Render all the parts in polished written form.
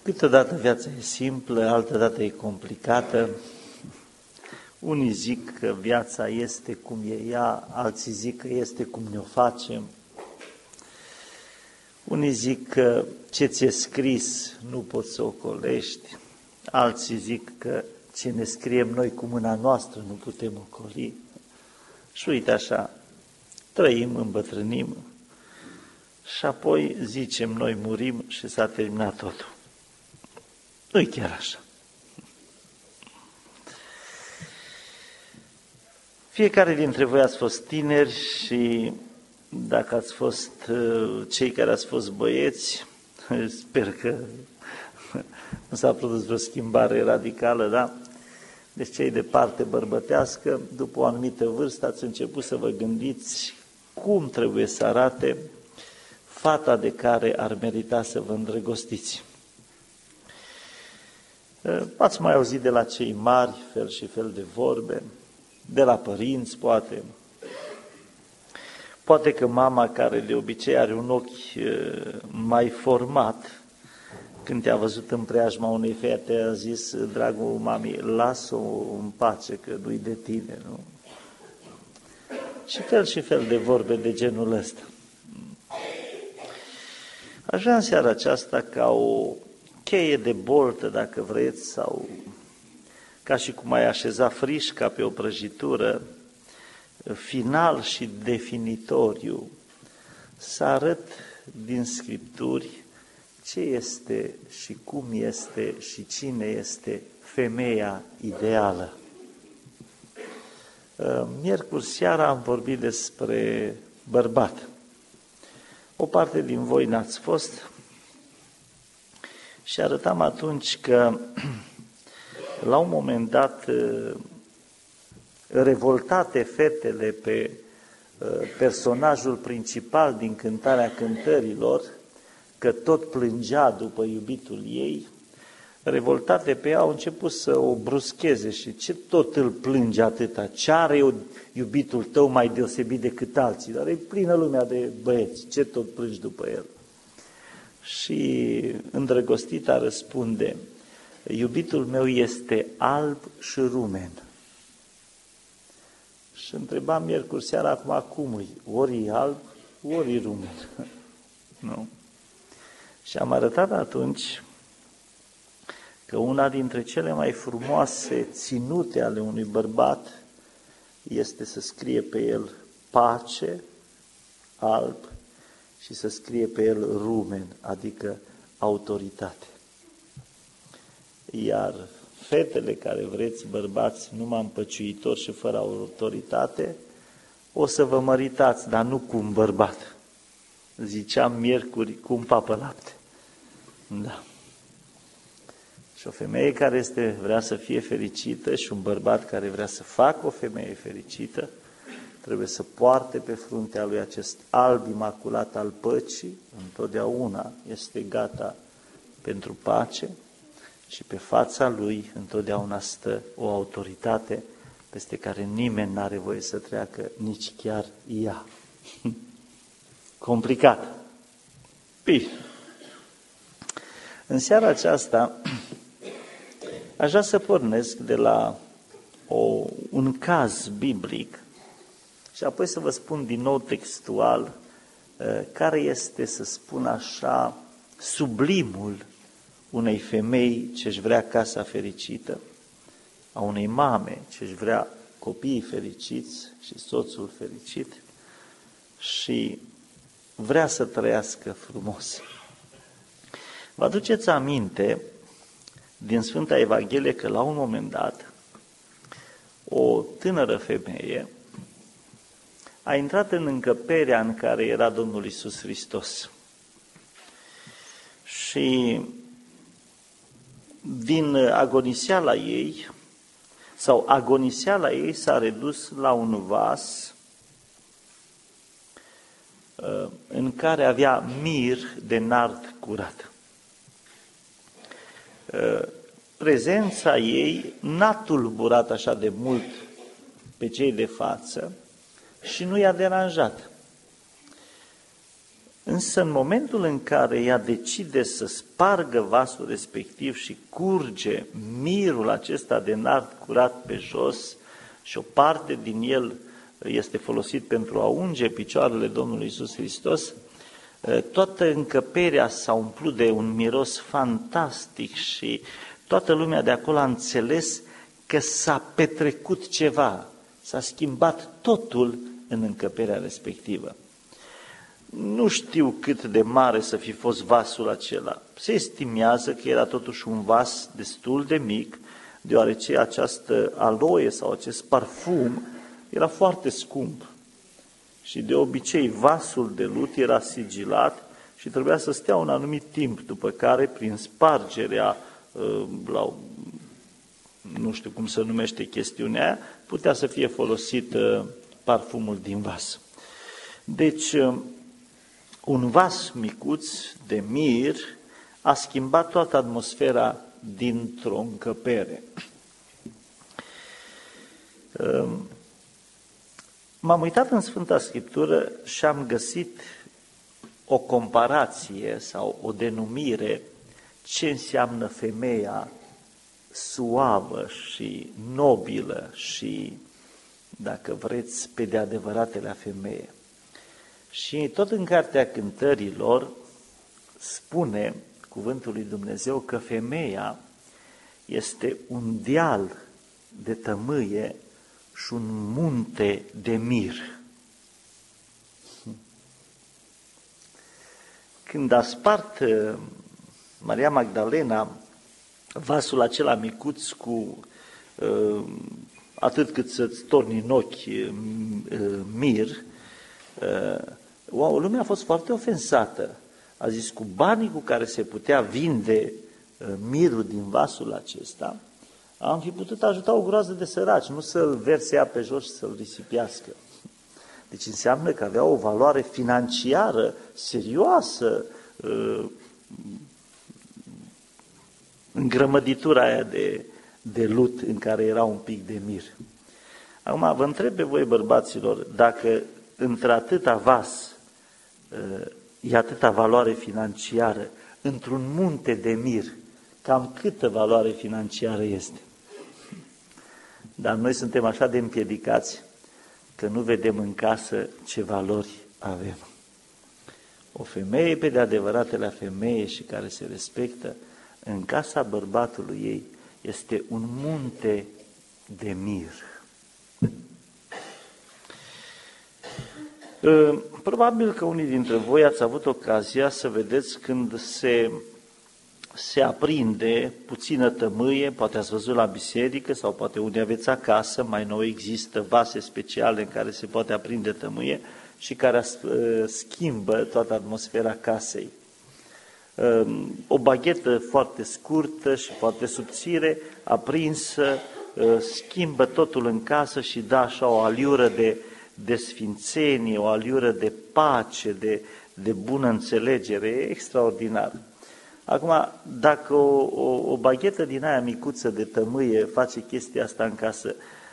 Câteodată viața e simplă, altădată e complicată. Unii zic că viața este cum e ea, alții zic că este cum ne-o facem. Unii zic că ce ți-e scris nu poți să ocolești, alții zic că ce ne scriem noi cu mâna noastră nu putem ocoli. Și uite așa, trăim, îmbătrânim și apoi zicem noi murim și s-a terminat totul. Nu-i chiar așa. Fiecare dintre voi ați fost tineri și dacă ați fost cei care ați fost băieți, sper că nu s-a produs vreo schimbare radicală, da? Deci cei de parte bărbătească, după o anumită vârstă, ați început să vă gândiți cum trebuie să arate fata de care ar merita să vă îndrăgostiți. Ați mai auzit de la cei mari fel și fel de vorbe, de la părinți, poate. Poate că mama, care de obicei are un ochi mai format, când te-a văzut în preajma unei fete, a zis, dragul mami, lasă-o în pace, că nu-i de tine, nu? Și fel de vorbe de genul ăsta. Aș vrea în seara aceasta ca o cheie de boltă, dacă vreți, sau ca și cum ai așeza frișca pe o prăjitură, final și definitoriu, să arăt din Scripturi ce este și cum este și cine este femeia ideală. Miercuri seara am vorbit despre bărbat. O parte din voi n-ați fost și arătam atunci că la un moment dat revoltate fetele pe personajul principal din Cântarea Cântărilor, că tot plângea după iubitul ei, revoltate pe ea au început să o bruscheze și ce tot îl plânge atâta, ce are iubitul tău mai deosebit decât alții, dar e plină lumea de băieți, ce tot plângi după el? Și îndrăgostita răspunde, iubitul meu este alb și rumen. Și întrebam miercuri seara, acum cum e? Ori e alb, ori e rumen. Nu? Și am arătat atunci că una dintre cele mai frumoase ținute ale unui bărbat este să scrie pe el pace, alb, și să scrie pe el rumen, adică autoritate. Iar fetele care vreți, bărbați, numai împăciuitori și fără autoritate, o să vă măritați, dar nu cu un bărbat. Ziceam miercuri, cu un papă lapte. Da. Și o femeie care vrea să fie fericită și un bărbat care vrea să facă o femeie fericită, trebuie să poarte pe fruntea lui acest alb imaculat al păcii, întotdeauna este gata pentru pace și pe fața lui întotdeauna stă o autoritate peste care nimeni n-are voie să treacă, nici chiar ea. Complicat. Bine. În seara aceasta aș vrea să pornesc de la un caz biblic și apoi să vă spun din nou textual care este, să spun așa, sublimul unei femei ce-și vrea casa fericită, a unei mame ce-și vrea copiii fericiți și soțul fericit și vrea să trăiască frumos. Vă aduceți aminte din Sfânta Evanghelie că la un moment dat o tânără femeie a intrat în încăperea în care era Domnul Iisus Hristos și din agoniseala ei, sau agoniseala ei s-a redus la un vas în care avea mir de nard curat. Prezența ei n-a tulburat așa de mult pe cei de față și nu i-a deranjat. Însă în momentul în care ea decide să spargă vasul respectiv și curge mirul acesta de nard curat pe jos și o parte din el este folosit pentru a unge picioarele Domnului Iisus Hristos, toată încăperea s-a umplut de un miros fantastic și toată lumea de acolo a înțeles că s-a petrecut ceva, s-a schimbat totul în încăperea respectivă. Nu știu cât de mare să fi fost vasul acela. Se estimează că era totuși un vas destul de mic, deoarece această aloe sau acest parfum era foarte scump. Și de obicei vasul de lut era sigilat și trebuia să stea un anumit timp, după care prin spargerea, nu știu cum se numește chestiunea aia, putea să fie folosit parfumul din vas. Deci, un vas micuț de mir a schimbat toată atmosfera dintr-o încăpere. M-am uitat în Sfânta Scriptură și am găsit o comparație sau o denumire ce înseamnă femeia suavă și nobilă și, dacă vreți, pe de adevăratele femeie. Și tot în Cartea Cântărilor spune cuvântul lui Dumnezeu că femeia este un deal de tămâie și un munte de mir. Când a spart Maria Magdalena vasul acela micuț cu atât cât să-ți torni în ochi mir, lumea a fost foarte ofensată. A zis, cu banii cu care se putea vinde mirul din vasul acesta, am fi putut ajuta o groază de săraci, nu să-l verse ea pe jos și să-l risipiască. Deci înseamnă că avea o valoare financiară serioasă, îngrămăditura aia de lut în care era un pic de mir. Acum vă întreb pe voi, bărbaților, dacă într-atâta vas e atâta valoare financiară, într-un munte de mir, cam câtă valoare financiară este? Dar noi suntem așa de împiedicați că nu vedem în casă ce valori avem. O femeie pe de adevăratele femeie și care se respectă, în casa bărbatului ei este un munte de mir. Probabil că unii dintre voi ați avut ocazia să vedeți când se aprinde puțină tămâie, poate ați văzut la biserică sau poate unde aveți acasă, mai nou există vase speciale în care se poate aprinde tămâie și care schimbă toată atmosfera casei. O baghetă foarte scurtă și foarte subțire, aprinsă, schimbă totul în casă și dă așa o aliură de sfințenie, o aliură de pace, de bună înțelegere, e extraordinar. Acum, dacă o baghetă din aia micuță de tămâie face chestia asta în casă,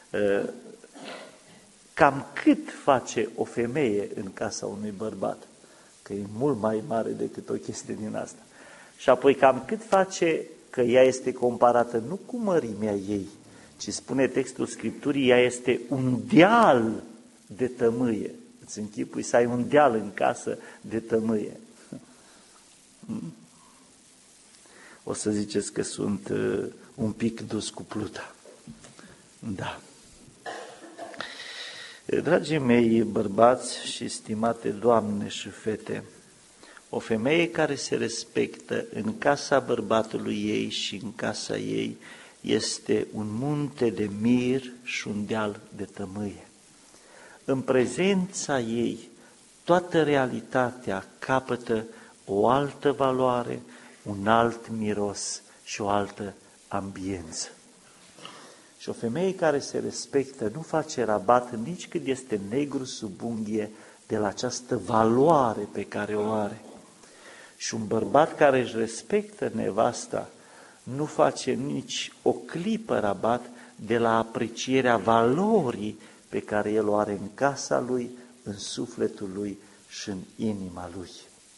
cam cât face o femeie în casa unui bărbat? Că e mult mai mare decât o chestie din asta. Și apoi cam cât face că ea este comparată nu cu mărimea ei, ci spune textul Scripturii, ea este un deal de tămâie. Îți închipui să ai un deal în casă de tămâie. O să ziceți că sunt un pic dus cu pluta. Da. Dragii mei bărbați și stimate doamne și fete, o femeie care se respectă în casa bărbatului ei și în casa ei este un munte de mir și un deal de tămâie. În prezența ei, toată realitatea capătă o altă valoare, un alt miros și o altă ambiență. Și o femeie care se respectă nu face rabat nici când este negru sub unghie de la această valoare pe care o are. Și un bărbat care își respectă nevasta nu face nici o clipă rabat de la aprecierea valorii pe care el o are în casa lui, în sufletul lui și în inima lui.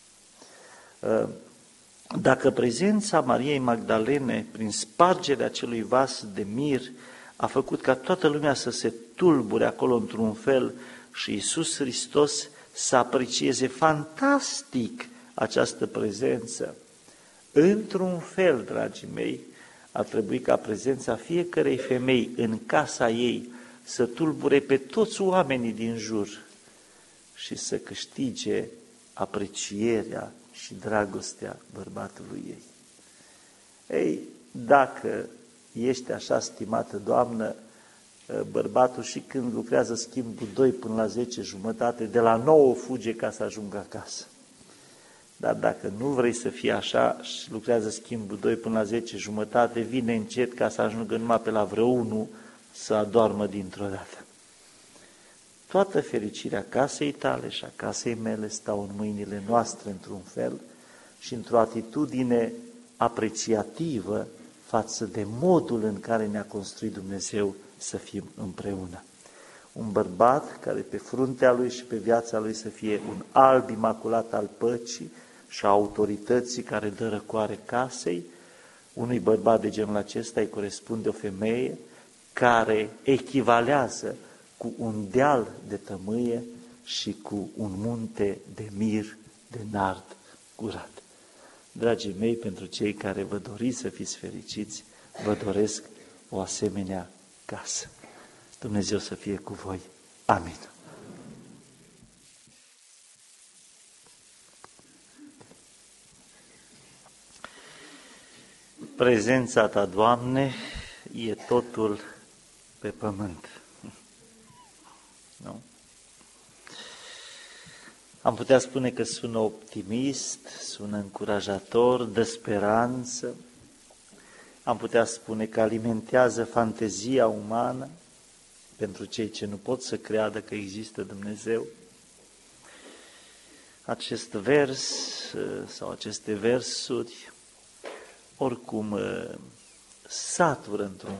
Dacă prezența Mariei Magdalene, prin spargerea acelui vas de mir, a făcut ca toată lumea să se tulbure acolo într-un fel și Iisus Hristos să aprecieze fantastic această prezență, într-un fel, dragii mei, ar trebui ca prezența fiecărei femei în casa ei să tulbure pe toți oamenii din jur și să câștige aprecierea și dragostea bărbatului ei. Ei, dacă ești așa, stimată doamnă, bărbatul și când lucrează schimbul 2 până la 10 jumătate, de la 9 fuge ca să ajungă acasă. Dar dacă nu vrei să fii așa și lucrează schimbul 2 până la 10 jumătate, vine încet ca să ajungă numai pe la vreo 1 să adormă dintr-o dată. Toată fericirea casei tale și a casei mele stau în mâinile noastre într-un fel și într-o atitudine apreciativă față de modul în care ne-a construit Dumnezeu să fim împreună. Un bărbat care pe fruntea lui și pe viața lui să fie un alb imaculat al păcii și a autorității care dă răcoare casei, unui bărbat de genul acesta îi corespunde o femeie care echivalează cu un deal de tămâie și cu un munte de mir, de nard curat. Dragii mei, pentru cei care vă doriți să fiți fericiți, vă doresc o asemenea casă. Dumnezeu să fie cu voi. Amin. Prezența Ta, Doamne, e totul pe pământ. Nu? Am putea spune că sună optimist, sună încurajator, dă speranță. Am putea spune că alimentează fantezia umană pentru cei ce nu pot să creadă că există Dumnezeu. Acest vers sau aceste versuri oricum satură într-un